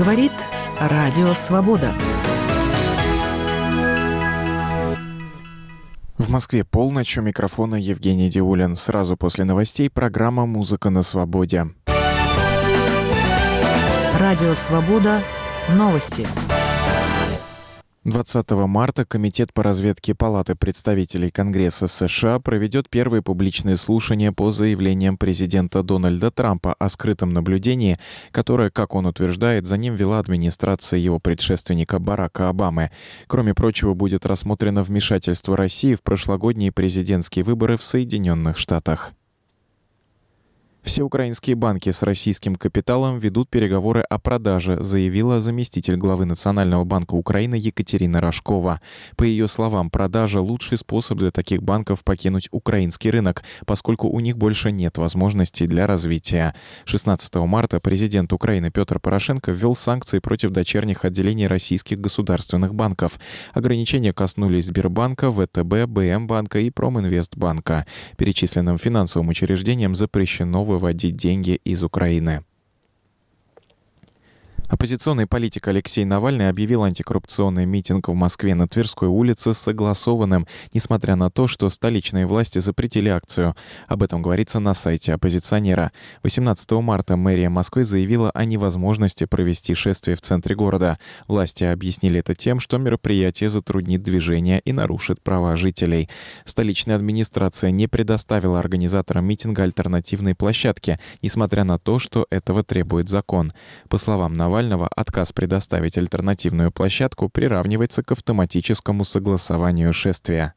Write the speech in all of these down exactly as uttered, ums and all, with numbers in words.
Говорит Радио Свобода. В Москве полночь, у микрофона Евгений Диулин. Сразу после новостей программа «Музыка на свободе». Радио Свобода. Новости. двадцатого марта Комитет по разведке Палаты представителей Конгресса США проведет первые публичные слушания по заявлениям президента Дональда Трампа о скрытом наблюдении, которое, как он утверждает, за ним вела администрация его предшественника Барака Обамы. Кроме прочего, будет рассмотрено вмешательство России в прошлогодние президентские выборы в Соединенных Штатах. Все украинские банки с российским капиталом ведут переговоры о продаже, заявила заместитель главы Национального банка Украины Екатерина Рожкова. По ее словам, продажа – лучший способ для таких банков покинуть украинский рынок, поскольку у них больше нет возможностей для развития. шестнадцатого марта президент Украины Петр Порошенко ввел санкции против дочерних отделений российских государственных банков. Ограничения коснулись Сбербанка, ВТБ, БМ-банка и Проминвестбанка. Перечисленным финансовым учреждениям запрещено выводить деньги из Украины. Оппозиционный политик Алексей Навальный объявил антикоррупционный митинг в Москве на Тверской улице согласованным, несмотря на то, что столичные власти запретили акцию. Об этом говорится на сайте оппозиционера. восемнадцатого марта мэрия Москвы заявила о невозможности провести шествие в центре города. Власти объяснили это тем, что мероприятие затруднит движение и нарушит права жителей. Столичная администрация не предоставила организаторам митинга альтернативной площадки, несмотря на то, что этого требует закон. По словам Навального, отказ предоставить альтернативную площадку приравнивается к автоматическому согласованию шествия.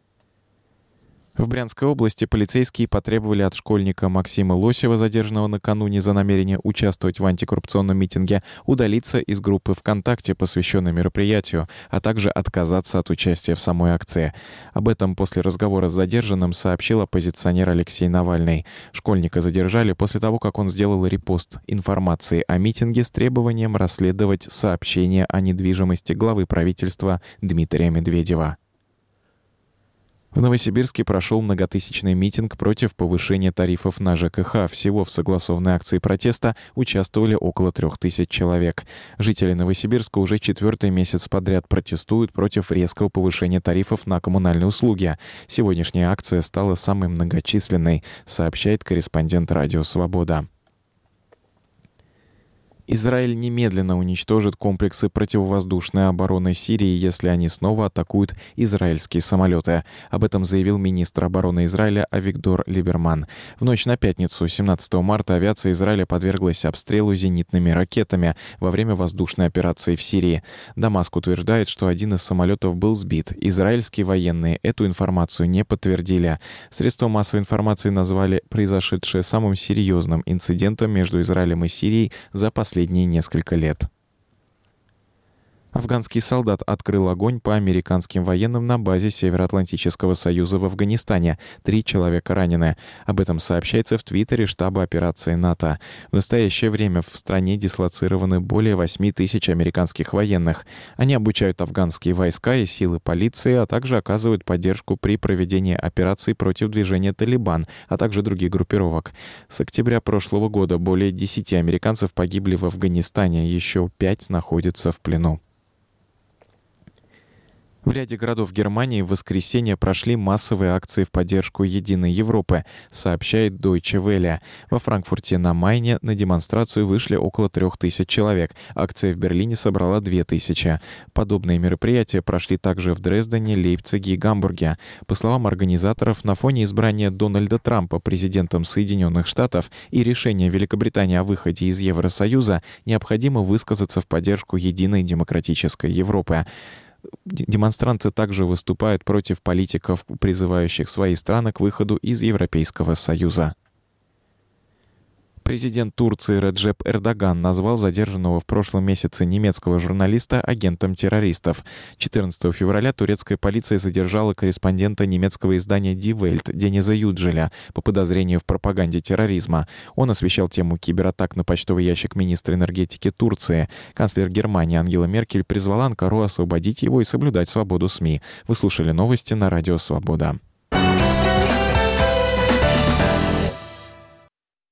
В Брянской области полицейские потребовали от школьника Максима Лосева, задержанного накануне за намерение участвовать в антикоррупционном митинге, удалиться из группы ВКонтакте, посвященной мероприятию, а также отказаться от участия в самой акции. Об этом после разговора с задержанным сообщил оппозиционер Алексей Навальный. Школьника задержали после того, как он сделал репост информации о митинге с требованием расследовать сообщения о недвижимости главы правительства Дмитрия Медведева. В Новосибирске прошел многотысячный митинг против повышения тарифов на ЖКХ. Всего в согласованной акции протеста участвовали около трех тысяч человек. Жители Новосибирска уже четвертый месяц подряд протестуют против резкого повышения тарифов на коммунальные услуги. Сегодняшняя акция стала самой многочисленной, сообщает корреспондент Радио Свобода. Израиль немедленно уничтожит комплексы противовоздушной обороны Сирии, если они снова атакуют израильские самолеты. Об этом заявил министр обороны Израиля Авигдор Либерман. В ночь на пятницу, семнадцатого марта, авиация Израиля подверглась обстрелу зенитными ракетами во время воздушной операции в Сирии. Дамаск утверждает, что один из самолетов был сбит. Израильские военные эту информацию не подтвердили. Средства массовой информации назвали произошедшее самым серьезным инцидентом между Израилем и Сирией за последние последние несколько лет. Афганский солдат открыл огонь по американским военным на базе Североатлантического союза в Афганистане. Три человека ранены. Об этом сообщается в Твиттере штаба операции НАТО. В настоящее время в стране дислоцированы более восьми тысяч американских военных. Они обучают афганские войска и силы полиции, а также оказывают поддержку при проведении операций против движения «Талибан», а также других группировок. С октября прошлого года более десяти американцев погибли в Афганистане, еще пять находятся в плену. В ряде городов Германии в воскресенье прошли массовые акции в поддержку Единой Европы, сообщает Deutsche Welle. Во Франкфурте на Майне на демонстрацию вышли около трех тысяч человек. Акция в Берлине собрала две тысячи. Подобные мероприятия прошли также в Дрездене, Лейпциге и Гамбурге. По словам организаторов, на фоне избрания Дональда Трампа президентом Соединенных Штатов и решения Великобритании о выходе из Евросоюза необходимо высказаться в поддержку единой демократической Европы. Демонстранты также выступают против политиков, призывающих свои страны к выходу из Европейского Союза. Президент Турции Реджеп Эрдоган назвал задержанного в прошлом месяце немецкого журналиста агентом террористов. четырнадцатого февраля турецкая полиция задержала корреспондента немецкого издания Die Welt Дениза Юджеля по подозрению в пропаганде терроризма. Он освещал тему кибератак на почтовый ящик министра энергетики Турции. Канцлер Германии Ангела Меркель призвала Анкару освободить его и соблюдать свободу СМИ. Вы слушали новости на Радио Свобода.